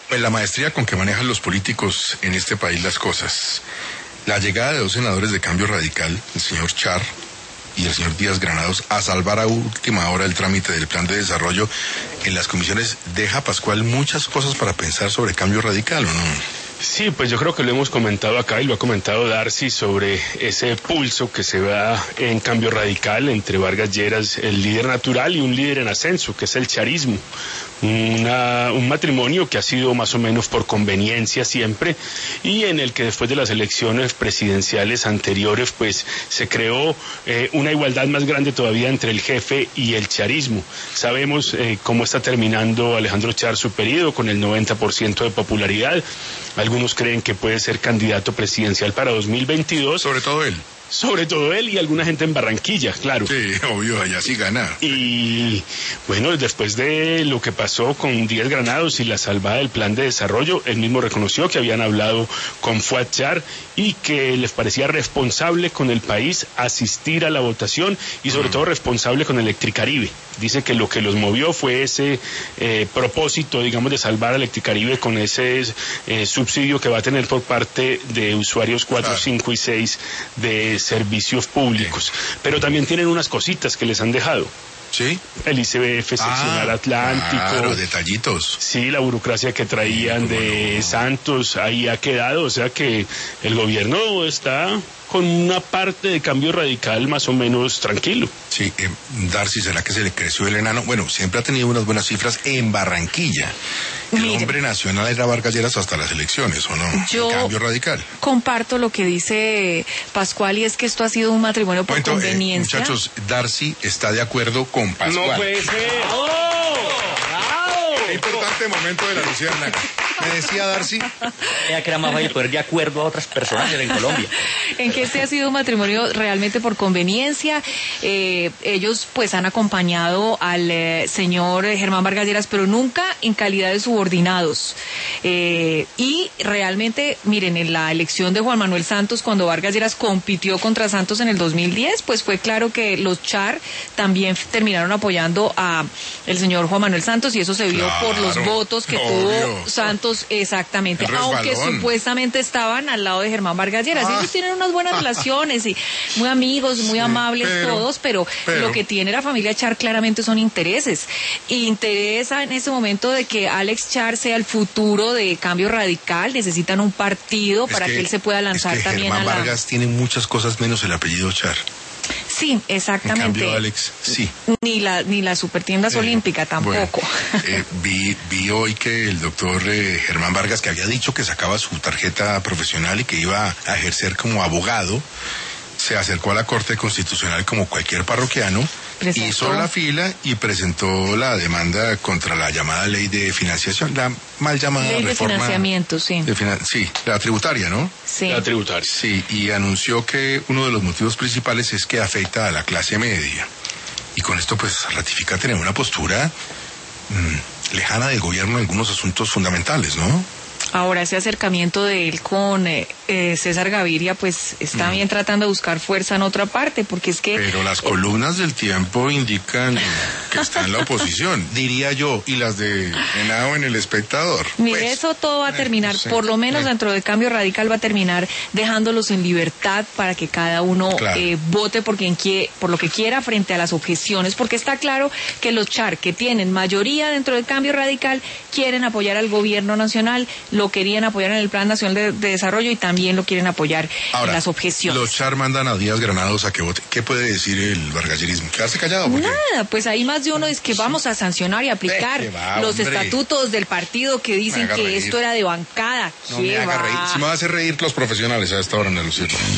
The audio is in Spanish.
Pues la maestría con que manejan los políticos en este país las cosas. La llegada de dos senadores de Cambio Radical, el señor Char y el señor Díaz Granados, a salvar a última hora el trámite del plan de desarrollo en las comisiones, deja, Pascual, muchas cosas para pensar sobre Cambio Radical, ¿o no? Sí, pues yo creo que lo hemos comentado acá y lo ha comentado Darcy sobre ese pulso que se da en Cambio Radical entre Vargas Lleras, el líder natural, y un líder en ascenso, que es el charismo. Un matrimonio que ha sido más o menos por conveniencia siempre, y en el que después de las elecciones presidenciales anteriores pues se creó una igualdad más grande todavía entre el jefe y el charismo. Sabemos cómo está terminando Alejandro Char su periodo, con el 90% de popularidad. Algunos creen que puede ser candidato presidencial para 2022. Sobre todo él y alguna gente en Barranquilla, claro. Sí, obvio, allá sí gana. Y bueno, después de lo que pasó con Díaz Granados y la salvada del plan de desarrollo, él mismo reconoció que habían hablado con Fuad Char y que les parecía responsable con el país asistir a la votación y sobre todo responsable con Electricaribe. Dice que lo que los movió fue ese propósito, digamos, de salvar a Electricaribe con ese subsidio que va a tener por parte de usuarios 4, 5 y 6 de servicios públicos. Pero también tienen unas cositas que les han dejado. ¿Sí? El ICBF seccional Atlántico. Claro, detallitos. Sí, la burocracia que traían de Santos, ahí ha quedado. O sea que el gobierno está con una parte de Cambio Radical más o menos tranquilo. Sí, Darcy, ¿será que se le creció el enano? Bueno, siempre ha tenido unas buenas cifras en Barranquilla. El hombre nacional era Vargas Lleras hasta las elecciones, ¿o no? Yo Cambio Radical. Comparto lo que dice Pascual, y es que esto ha sido un matrimonio por conveniencia. Muchachos, Darcy está de acuerdo con Pascual. No puede ser. ¡Oh! ¡Bravo! Qué importante momento de la luciérnaga. Me decía Darcy. Ella que era más fácil poner de acuerdo a otras personas en Colombia. En que este ha sido un matrimonio realmente por conveniencia. Ellos pues han acompañado al señor Germán Vargas Lleras, pero nunca en calidad de subordinados. Y realmente, miren, en la elección de Juan Manuel Santos, cuando Vargas Lleras compitió contra Santos en el 2010, pues fue claro que los Char también terminaron apoyando a el señor Juan Manuel Santos, y eso se vio por los votos que tuvo Santos. Exactamente, aunque supuestamente estaban al lado de Germán Vargas Lleras. Ellos tienen unas buenas relaciones y muy amigos, muy amables todos, pero lo que tiene la familia Char claramente son intereses. Interesa en ese momento de que Alex Char sea el futuro de Cambio Radical. Necesitan un partido para que él se pueda lanzar también Germán Vargas tiene muchas cosas menos el apellido Char. Sí, exactamente. En cambio, Alex, sí. Ni la supertiendas olímpica tampoco. Bueno, vi hoy que el doctor Germán Vargas, que había dicho que sacaba su tarjeta profesional y que iba a ejercer como abogado, se acercó a la Corte Constitucional como cualquier parroquiano, hizo la fila y presentó la demanda contra la llamada ley de financiación, la mal llamada ley reforma de financiamiento, sí. Sí, la tributaria, ¿no? Sí. La tributaria. Sí, y anunció que uno de los motivos principales es que afecta a la clase media. Y con esto pues ratifica tener una postura lejana del gobierno en algunos asuntos fundamentales, ¿no? Ahora, ese acercamiento de él con César Gaviria, pues está bien tratando de buscar fuerza en otra parte, porque es que... Pero las columnas del Tiempo indican que está en la oposición, diría yo, y las de Henao en El Espectador. Mire, pues, eso todo va a terminar, por lo menos dentro de Cambio Radical va a terminar dejándolos en libertad para que cada uno vote por lo que quiera frente a las objeciones, porque está claro que los Char, que tienen mayoría dentro del Cambio Radical, quieren apoyar al gobierno nacional, lo querían apoyar en el Plan Nacional de Desarrollo y también lo quieren apoyar en las objeciones. Los Char mandan a Díaz Granados a que vote. ¿Qué puede decir el vargallerismo? ¿Quedarse callado? Nada, pues ahí más de uno es que vamos a sancionar y aplicar los estatutos del partido que dicen que esto era de bancada. No me haga reír. Si me va a hacer reír los profesionales a esta hora, Ana Lucía.